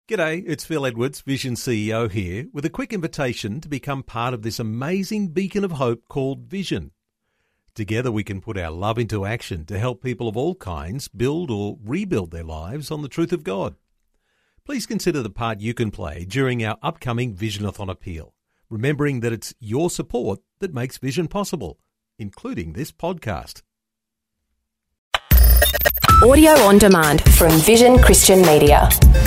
G'day, it's Phil Edwards, Vision CEO here, with a quick invitation to become part of this amazing beacon of hope called Vision. Together we can put our love into action to help people of all kinds build or rebuild their lives on the truth of God. Please consider the part you can play during our upcoming Visionathon appeal, remembering that it's your support that makes Vision possible, including this podcast. Audio on demand from Vision Christian Media.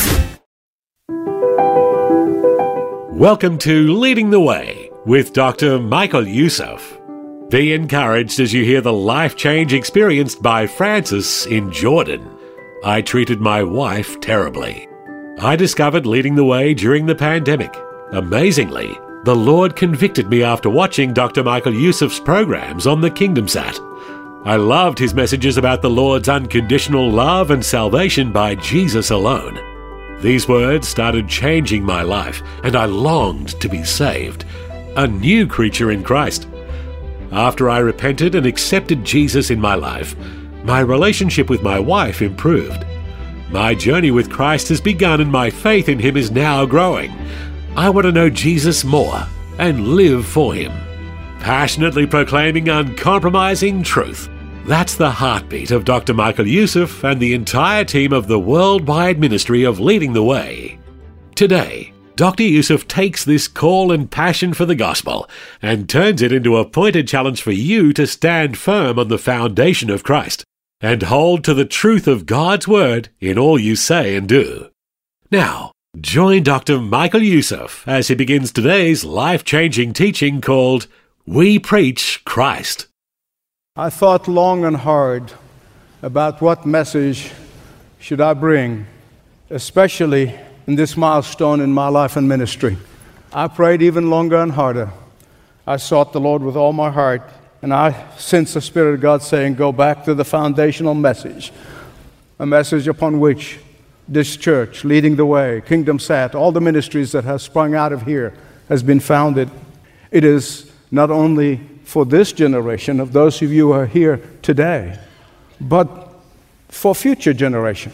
Welcome to Leading the Way with Dr. Michael Youssef. Be encouraged as you hear the life change experienced by Francis in Jordan. I treated my wife terribly. I discovered Leading the Way during the pandemic. Amazingly, the Lord convicted me after watching Dr. Michael Youssef's programs on the Kingdom Sat. I loved his messages about the Lord's unconditional love and salvation by Jesus alone. These words started changing my life, and I longed to be saved, a new creature in Christ. After I repented and accepted Jesus in my life, my relationship with my wife improved. My journey with Christ has begun and my faith in Him is now growing. I want to know Jesus more and live for Him. Passionately proclaiming uncompromising truth. That's the heartbeat of Dr. Michael Youssef and the entire team of the worldwide ministry of Leading the Way. Today, Dr. Youssef takes this call and passion for the gospel and turns it into a pointed challenge for you to stand firm on the foundation of Christ and hold to the truth of God's Word in all you say and do. Now, join Dr. Michael Youssef as he begins today's life-changing teaching called We Preach Christ. I thought long and hard about what message should I bring, especially in this milestone in my life and ministry. I prayed even longer and harder. I sought the Lord with all my heart, and I sensed the Spirit of God saying, go back to the foundational message, a message upon which this church, Leading the Way, Kingdom Sat, all the ministries that have sprung out of here has been founded. It is not only for this generation of those of you who are here today, but for future generation.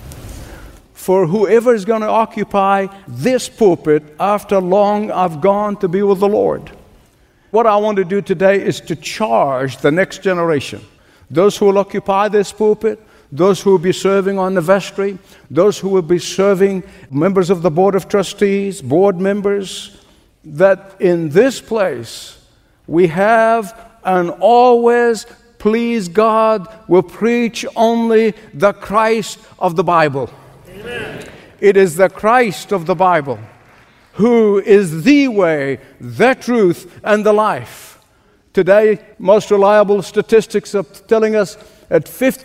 For whoever is going to occupy this pulpit after long I've gone to be with the Lord. What I want to do today is to charge the next generation. Those who will occupy this pulpit, those who will be serving on the vestry, those who will be serving members of the Board of Trustees, board members, that in this place we have and always, please God, will preach only the Christ of the Bible. Amen. It is the Christ of the Bible who is the way, the truth, and the life. Today, most reliable statistics are telling us that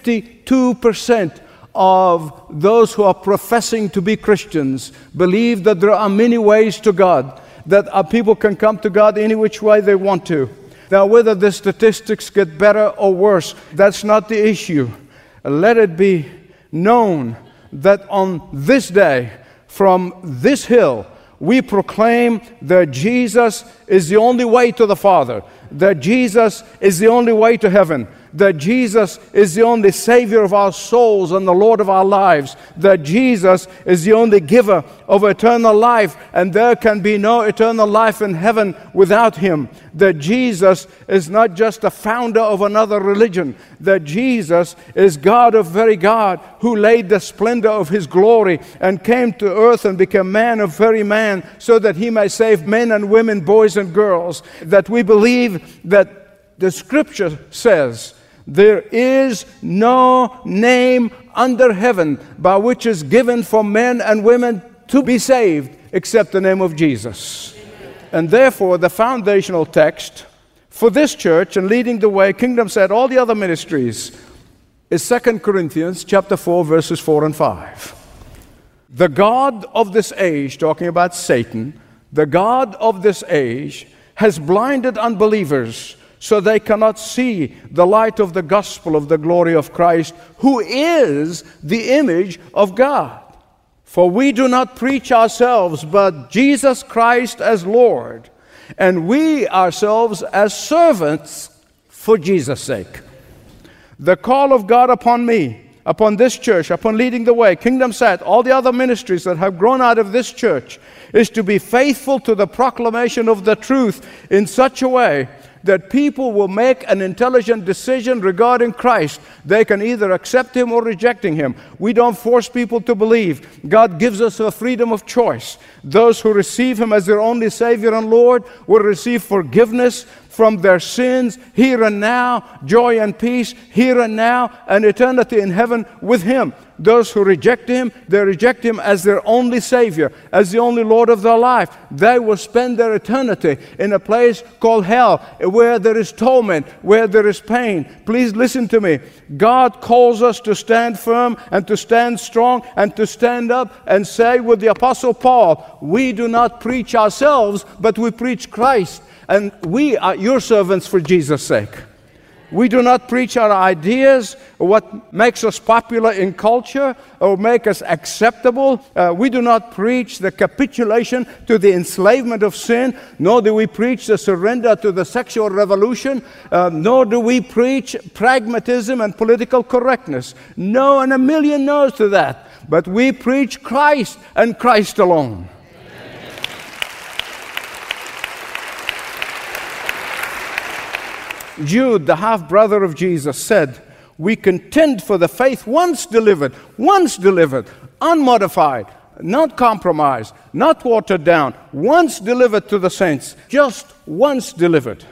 52% of those who are professing to be Christians believe that there are many ways to God, that our people can come to God any which way they want to. Now, whether the statistics get better or worse, that's not the issue. Let it be known that on this day, from this hill, we proclaim that Jesus is the only way to the Father, that Jesus is the only way to heaven, that Jesus is the only Savior of our souls and the Lord of our lives, that Jesus is the only giver of eternal life, and there can be no eternal life in heaven without Him, that Jesus is not just the founder of another religion, that Jesus is God of very God, who laid the splendor of His glory and came to earth and became man of very man, so that He may save men and women, boys and girls, that we believe that the Scripture says, there is no name under heaven by which is given for men and women to be saved except the name of Jesus. Amen. And therefore, the foundational text for this church and Leading the Way, Kingdom Sat, all the other ministries, is 2 Corinthians chapter 4, verses 4 and 5. The God of this age, talking about Satan, the God of this age has blinded unbelievers so they cannot see the light of the gospel of the glory of Christ, who is the image of God. For we do not preach ourselves, but Jesus Christ as Lord, and we ourselves as servants for Jesus' sake. The call of God upon me upon this church, upon Leading the Way, Kingdom Sight, all the other ministries that have grown out of this church, is to be faithful to the proclamation of the truth in such a way that people will make an intelligent decision regarding Christ. They can either accept Him or rejecting Him. We don't force people to believe. God gives us a freedom of choice. Those who receive Him as their only Savior and Lord will receive forgiveness from their sins here and now, joy and peace here and now, and eternity in heaven with Him. Those who reject Him, they reject Him as their only Savior, as the only Lord of their life. They will spend their eternity in a place called hell, where there is torment, where there is pain. Please listen to me. God calls us to stand firm and to stand strong and to stand up and say with the Apostle Paul, we do not preach ourselves, but we preach Christ. And we are your servants for Jesus' sake. We do not preach our ideas, or what makes us popular in culture, or make us acceptable. We do not preach the capitulation to the enslavement of sin, nor do we preach the surrender to the sexual revolution, nor do we preach pragmatism and political correctness. No, and a million no's to that. But we preach Christ and Christ alone. Jude, the half-brother of Jesus, said, we contend for the faith once delivered, unmodified, not compromised, not watered down, once delivered to the saints, just once delivered.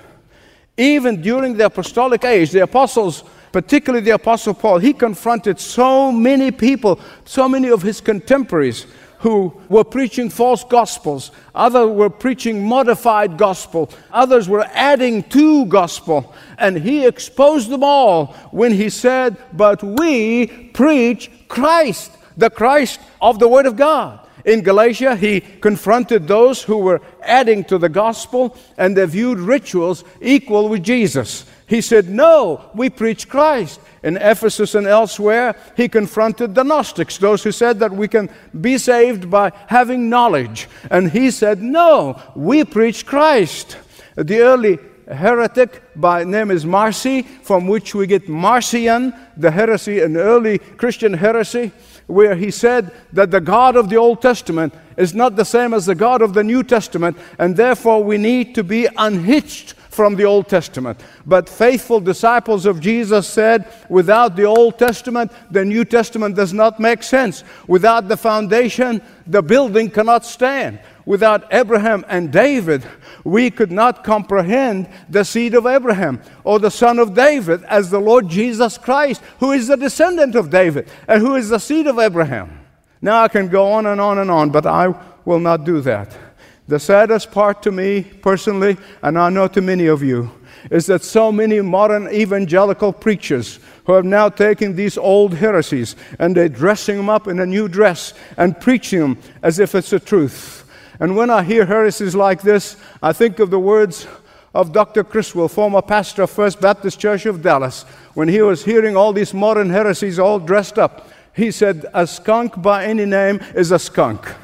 Even during the apostolic age, the apostles, particularly the Apostle Paul, he confronted so many people, so many of his contemporaries, who were preaching false gospels. Others were preaching modified gospel. Others were adding to gospel. And he exposed them all when he said, but we preach Christ, the Christ of the Word of God. In Galatia, he confronted those who were adding to the gospel, and they viewed rituals equal with Jesus. He said, no, we preach Christ. In Ephesus and elsewhere, he confronted the Gnostics, those who said that we can be saved by having knowledge. And he said, no, we preach Christ. The early heretic by name is Marci, from which we get Marcion, the heresy, an early Christian heresy, where he said that the God of the Old Testament is not the same as the God of the New Testament, and therefore we need to be unhitched from the Old Testament. But faithful disciples of Jesus said, without the Old Testament, the New Testament does not make sense. Without the foundation, the building cannot stand. Without Abraham and David, we could not comprehend the seed of Abraham or the son of David as the Lord Jesus Christ, who is the descendant of David and who is the seed of Abraham. Now I can go on and on and on, but I will not do that. The saddest part to me personally, and I know to many of you, is that so many modern evangelical preachers who have now taken these old heresies and they're dressing them up in a new dress and preaching them as if it's the truth. And when I hear heresies like this, I think of the words of Dr. Criswell, former pastor of First Baptist Church of Dallas, when he was hearing all these modern heresies all dressed up. He said, a skunk by any name is a skunk.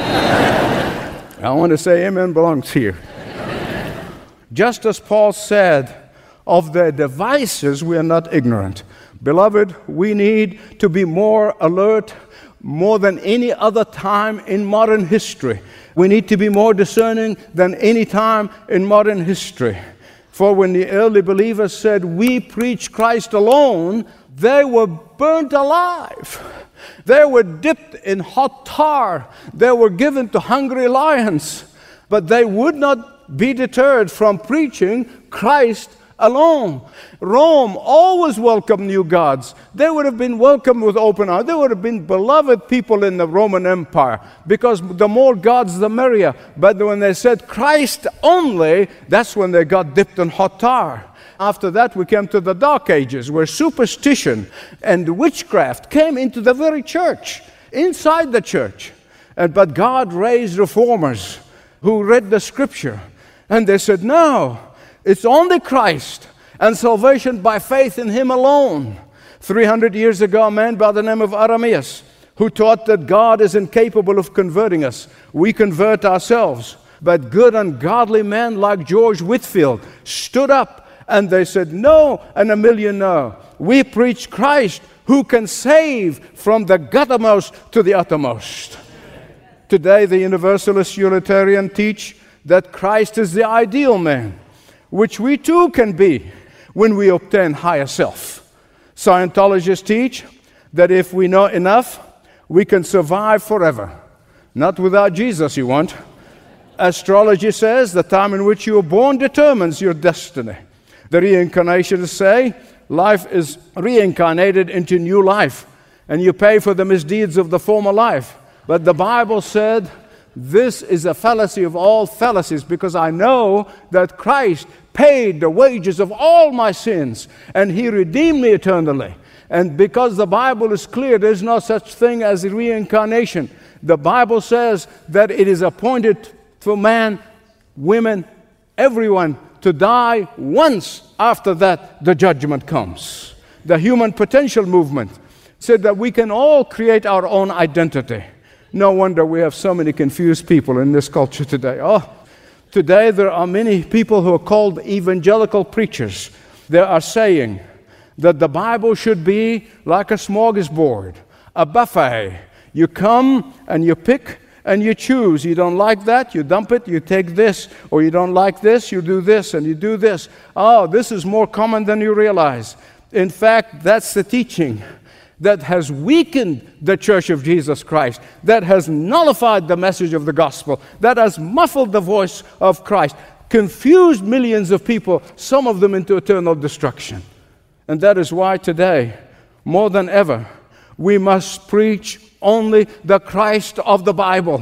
I want to say amen belongs here. Just as Paul said, of their devices we are not ignorant. Beloved, we need to be more alert more than any other time in modern history. We need to be more discerning than any time in modern history. For when the early believers said, we preach Christ alone, they were burnt alive. They were dipped in hot tar. They were given to hungry lions. But they would not be deterred from preaching Christ alone. Rome always welcomed new gods. They would have been welcomed with open arms. They would have been beloved people in the Roman Empire, because the more gods, the merrier. But when they said Christ only, that's when they got dipped in hot tar. After that, we came to the Dark Ages, where superstition and witchcraft came into the very church, inside the church. But God raised reformers who read the Scripture, and they said, no, it's only Christ and salvation by faith in Him alone. 300 years ago, a man by the name of Aramius, who taught that God is incapable of converting us. We convert ourselves. But good and godly men like George Whitefield stood up and they said, no, and a million no. We preach Christ, who can save from the guttermost to the uttermost. Today, the Universalist Unitarian teach that Christ is the ideal man, which we too can be when we obtain higher self. Scientologists teach that if we know enough, we can survive forever. Not without Jesus, you won't. Astrology says the time in which you were born determines your destiny. The reincarnationists say life is reincarnated into new life, and you pay for the misdeeds of the former life. But the Bible said, this is a fallacy of all fallacies, because I know that Christ paid the wages of all my sins, and He redeemed me eternally. And because the Bible is clear, there's no such thing as reincarnation. The Bible says that it is appointed for man, women, everyone to die once. After that, the judgment comes. The Human Potential Movement said that we can all create our own identity. No wonder we have so many confused people in this culture today. Today there are many people who are called evangelical preachers. They are saying that the Bible should be like a smorgasbord, a buffet. You come and you pick and you choose. You don't like that, you dump it, you take this. Or you don't like this, you do this and you do this. This is more common than you realize. In fact, that's the teaching that has weakened the Church of Jesus Christ, that has nullified the message of the gospel, that has muffled the voice of Christ, confused millions of people, some of them into eternal destruction. And that is why today, more than ever, we must preach only the Christ of the Bible.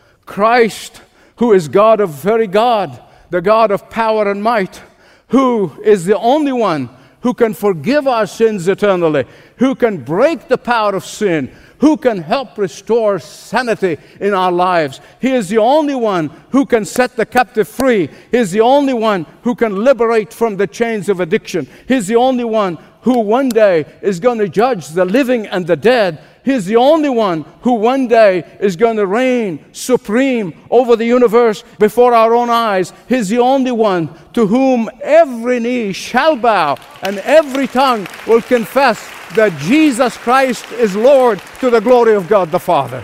Christ, who is God of very God, the God of power and might, who is the only one who can forgive our sins eternally, who can break the power of sin, who can help restore sanity in our lives. He is the only one who can set the captive free. He is the only one who can liberate from the chains of addiction. He is the only one who one day is going to judge the living and the dead. He's the only one who one day is going to reign supreme over the universe before our own eyes. He's the only one to whom every knee shall bow and every tongue will confess that Jesus Christ is Lord, to the glory of God the Father.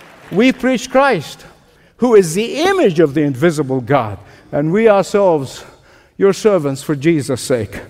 We preach Christ, who is the image of the invisible God, and we ourselves, your servants for Jesus' sake.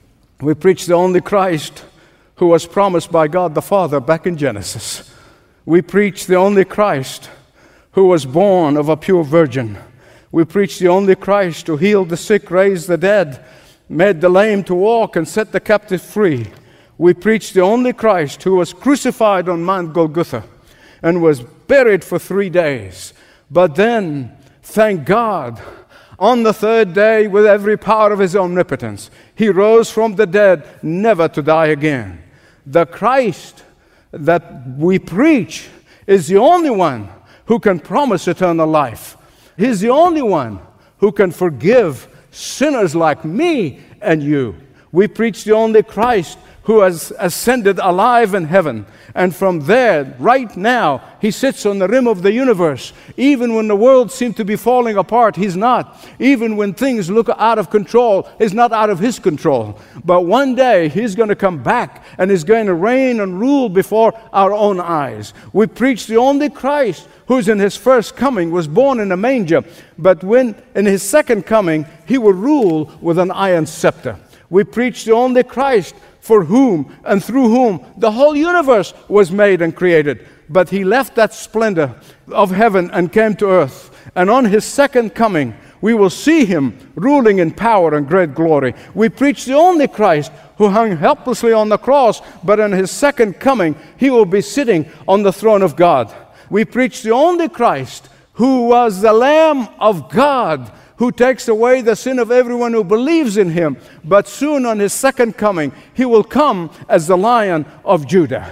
We preach the only Christ who was promised by God the Father back in Genesis. We preach the only Christ who was born of a pure virgin. We preach the only Christ who healed the sick, raised the dead, made the lame to walk, and set the captive free. We preach the only Christ who was crucified on Mount Golgotha and was buried for 3 days. But then, thank God, on the third day, with every power of His omnipotence, He rose from the dead, never to die again. The Christ that we preach is the only one who can promise eternal life. He's the only one who can forgive sinners like me and you. We preach the only Christ who has ascended alive in heaven. And from there, right now, He sits on the rim of the universe. Even when the world seems to be falling apart, He's not. Even when things look out of control, He's not out of His control. But one day, He's going to come back and He's going to reign and rule before our own eyes. We preach the only Christ who's in His first coming was born in a manger, but when in His second coming, He will rule with an iron scepter. We preach the only Christ for whom and through whom the whole universe was made and created. But He left that splendor of heaven and came to earth. And on His second coming, we will see Him ruling in power and great glory. We preach the only Christ who hung helplessly on the cross, but in His second coming, He will be sitting on the throne of God. We preach the only Christ who was the Lamb of God, who takes away the sin of everyone who believes in Him. But soon on His second coming, He will come as the Lion of Judah.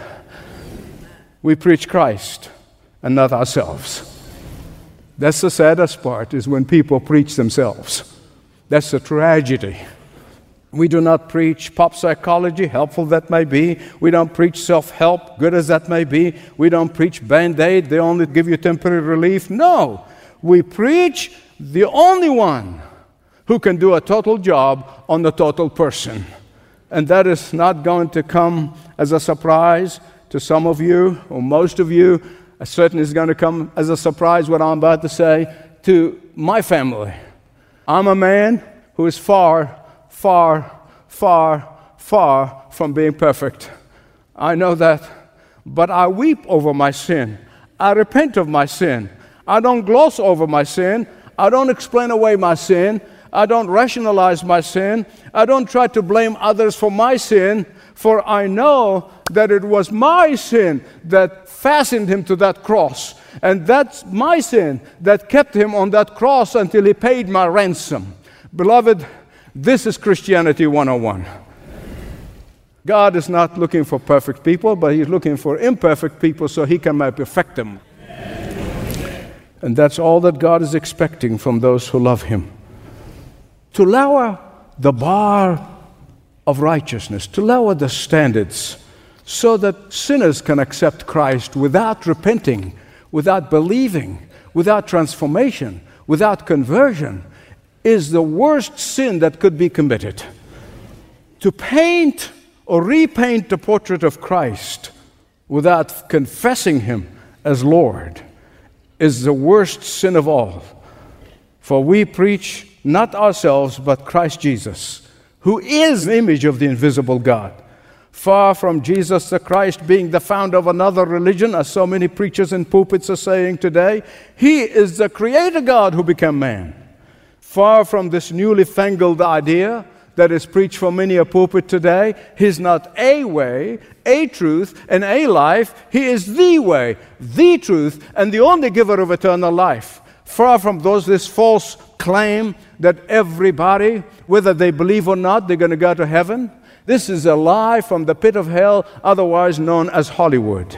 We preach Christ and not ourselves. That's the saddest part, is when people preach themselves. That's a tragedy. We do not preach pop psychology, helpful that may be. We don't preach self-help, good as that may be. We don't preach Band-Aid, they only give you temporary relief. No, we preach the only one who can do a total job on the total person. And that is not going to come as a surprise to some of you, or most of you. Certainly it's going to come as a surprise what I'm about to say to my family. I'm a man who is far, far, far, far from being perfect. I know that. But I weep over my sin. I repent of my sin. I don't gloss over my sin. I don't explain away my sin. I don't rationalize my sin. I don't try to blame others for my sin, for I know that it was my sin that fastened him to that cross. And that's my sin that kept him on that cross until he paid my ransom. Beloved, this is Christianity 101. God is not looking for perfect people, but he's looking for imperfect people so he can perfect them. And that's all that God is expecting from those who love him. To lower the bar of righteousness, to lower the standards, so that sinners can accept Christ without repenting, without believing, without transformation, without conversion, is the worst sin that could be committed. To paint or repaint the portrait of Christ without confessing him as Lord is the worst sin of all. For we preach not ourselves, but Christ Jesus, who is the image of the invisible God. Far from Jesus the Christ being the founder of another religion, as so many preachers in pulpits are saying today, he is the creator God who became man. Far from this newly fangled idea that is preached from many a pulpit today, he's not a way, a truth, and a life. He is the way, the truth, and the only giver of eternal life. Far from this false claim that everybody, whether they believe or not, they're going to go to heaven. This is a lie from the pit of hell, otherwise known as Hollywood.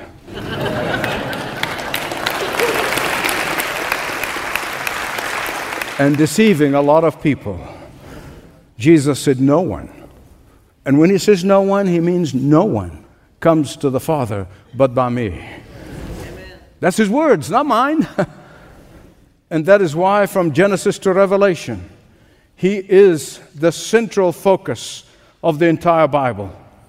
And deceiving a lot of people. Jesus said, no one. And when he says no one, he means no one comes to the Father but by me. Amen. That's his words, not mine. And that is why from Genesis to Revelation, he is the central focus of the entire Bible.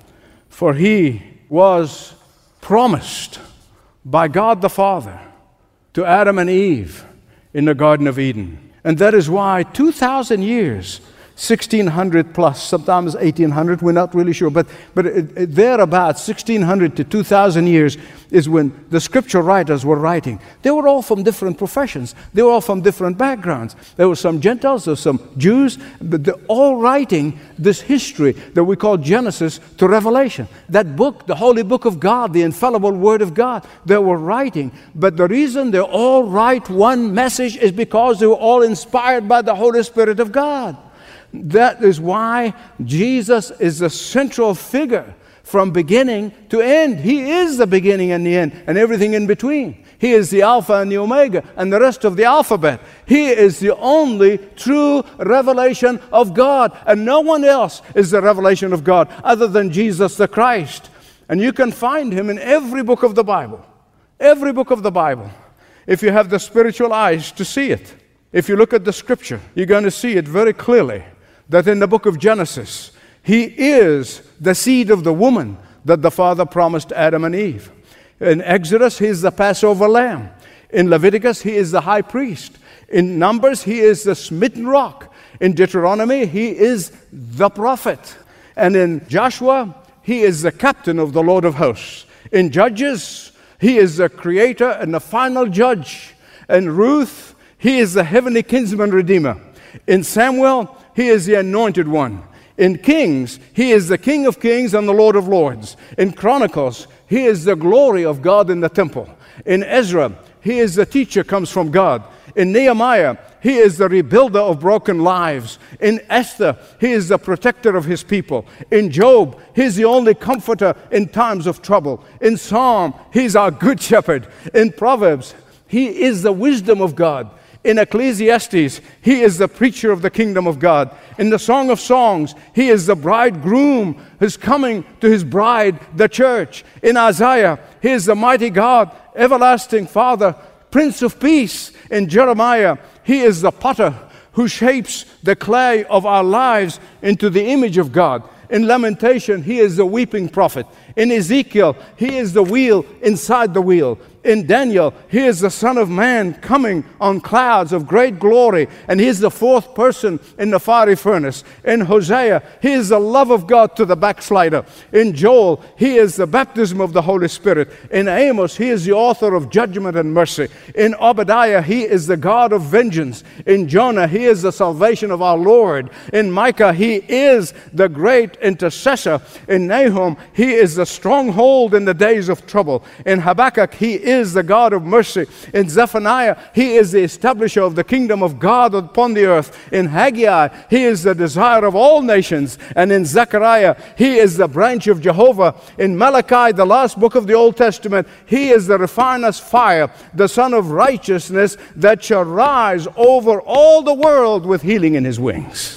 For he was promised by God the Father to Adam and Eve in the Garden of Eden. And that is why 2,000 years, 1,600 plus, sometimes 1,800, we're not really sure, but thereabouts 1,600 to 2,000 years is when the scripture writers were writing. They were all from different professions. They were all from different backgrounds. There were some Gentiles, there were some Jews, but they're all writing this history that we call Genesis to Revelation. That book, the holy book of God, the infallible word of God, they were writing. But the reason they all write one message is because they were all inspired by the Holy Spirit of God. That is why Jesus is the central figure from beginning to end. He is the beginning and the end and everything in between. He is the Alpha and the Omega and the rest of the alphabet. He is the only true revelation of God, and no one else is the revelation of God other than Jesus the Christ. And you can find him in every book of the Bible. Every book of the Bible. If you have the spiritual eyes to see it. If you look at the scripture, you're going to see it very clearly. That in the book of Genesis, he is the seed of the woman that the Father promised Adam and Eve. In Exodus, he is the Passover lamb. In Leviticus, he is the high priest. In Numbers, he is the smitten rock. In Deuteronomy, he is the prophet. And in Joshua, he is the captain of the Lord of hosts. In Judges, he is the creator and the final judge. In Ruth, he is the heavenly kinsman redeemer. In Samuel, he is the anointed one. In Kings, he is the King of kings and the Lord of lords. In Chronicles, he is the glory of God in the temple. In Ezra, he is the teacher comes from God. In Nehemiah, he is the rebuilder of broken lives. In Esther, he is the protector of his people. In Job, he is the only comforter in times of trouble. In Psalm, he is our good shepherd. In Proverbs, he is the wisdom of God. In Ecclesiastes, he is the preacher of the kingdom of God. In the Song of Songs, he is the bridegroom who's coming to his bride, the church. In Isaiah, he is the mighty God, everlasting Father, Prince of Peace. In Jeremiah, he is the potter who shapes the clay of our lives into the image of God. In Lamentation, he is the weeping prophet. In Ezekiel, he is the wheel inside the wheel. In Daniel, he is the Son of Man coming on clouds of great glory, and he is the fourth person in the fiery furnace. In Hosea, he is the love of God to the backslider. In Joel, he is the baptism of the Holy Spirit. In Amos, he is the author of judgment and mercy. In Obadiah, he is the God of vengeance. In Jonah, he is the salvation of our Lord. In Micah, he is the great intercessor. In Nahum, he is the stronghold in the days of trouble. In Habakkuk, he is the God of mercy. In Zephaniah, he is the establisher of the kingdom of God upon the earth. In Haggai, he is the desire of all nations. And in Zechariah, he is the branch of Jehovah. In Malachi, the last book of the Old Testament, he is the refiner's fire, the Son of righteousness that shall rise over all the world with healing in his wings.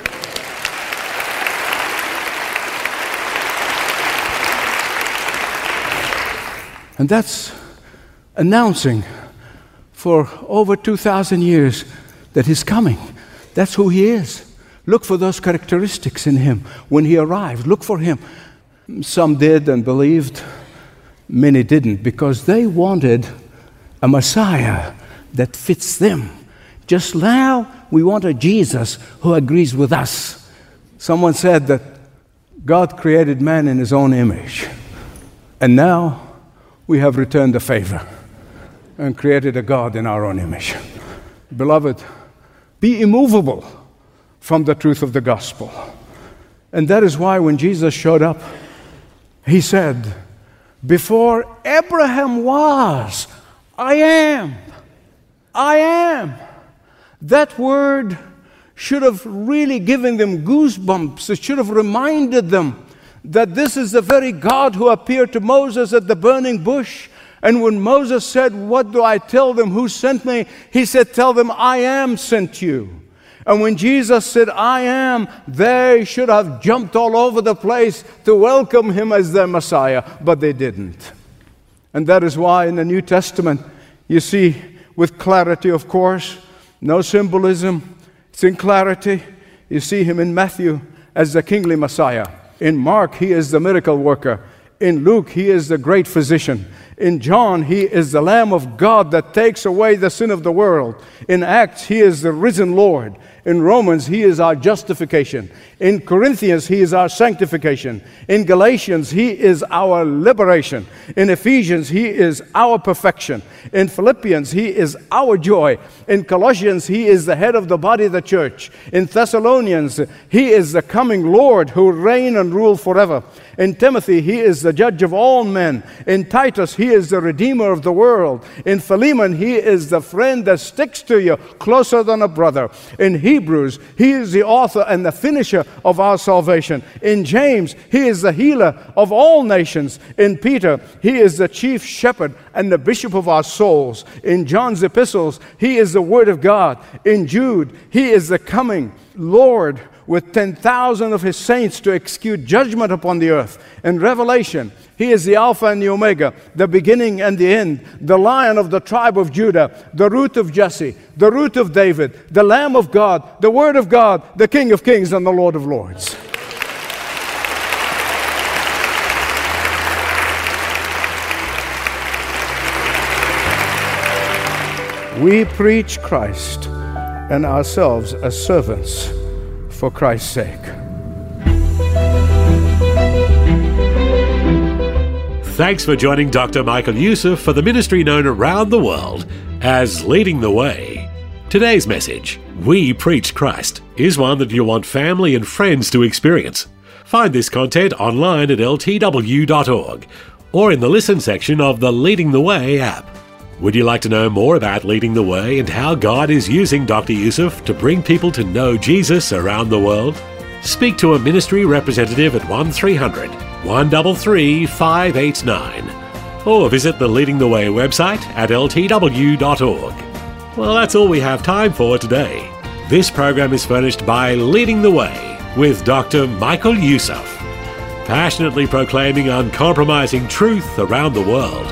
And that's announcing for over 2,000 years that he's coming. That's who he is. Look for those characteristics in him when he arrived. Look for him. Some did and believed. Many didn't, because they wanted a Messiah that fits them. Just now, we want a Jesus who agrees with us. Someone said that God created man in his own image. And now, we have returned the favor and created a God in our own image. Beloved, be immovable from the truth of the gospel. And that is why when Jesus showed up, he said, before Abraham was, I am. I am. That word should have really given them goosebumps. It should have reminded them that this is the very God who appeared to Moses at the burning bush. And when Moses said, what do I tell them? Who sent me? He said, tell them I am sent you. And when Jesus said, I am, they should have jumped all over the place to welcome him as their Messiah, but they didn't. And that is why in the New Testament, you see with clarity, of course, no symbolism, it's in clarity. You see him in Matthew as the kingly Messiah. In Mark, he is the miracle worker. In Luke, he is the great physician. In John, he is the Lamb of God that takes away the sin of the world. In Acts, he is the risen Lord. In Romans, he is our justification. In Corinthians, he is our sanctification. In Galatians, he is our liberation. In Ephesians, he is our perfection. In Philippians, he is our joy. In Colossians, he is the head of the body of the church. In Thessalonians, he is the coming Lord who reign and rule forever. In Timothy, he is the judge of all men. In Titus, he is the redeemer of the world. In Philemon, he is the friend that sticks to you closer than a brother. In Hebrews, he is the author and the finisher of our salvation. In James, he is the healer of all nations. In Peter, he is the chief shepherd and the bishop of our souls. In John's epistles, he is the word of God. In Jude, he is the coming Lord with 10,000 of his saints to execute judgment upon the earth. In Revelation, he is the Alpha and the Omega, the beginning and the end, the Lion of the tribe of Judah, the root of Jesse, the root of David, the Lamb of God, the Word of God, the King of kings and the Lord of lords. We preach Christ and ourselves as servants for Christ's sake. Thanks for joining Dr. Michael Youssef for the ministry known around the world as Leading the Way. Today's message, We Preach Christ, is one that you'll want family and friends to experience. Find this content online at ltw.org or in the Listen section of the Leading the Way app. Would you like to know more about Leading the Way and how God is using Dr. Youssef to bring people to know Jesus around the world? Speak to a ministry representative at 1300 133 589 or visit the Leading the Way website at ltw.org. Well, that's all we have time for today. This program is furnished by Leading the Way with Dr. Michael Youssef, passionately proclaiming uncompromising truth around the world.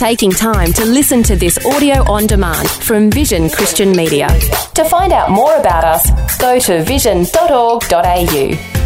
taking time to listen to this audio on demand from Vision Christian Media. To find out more about us, go to vision.org.au.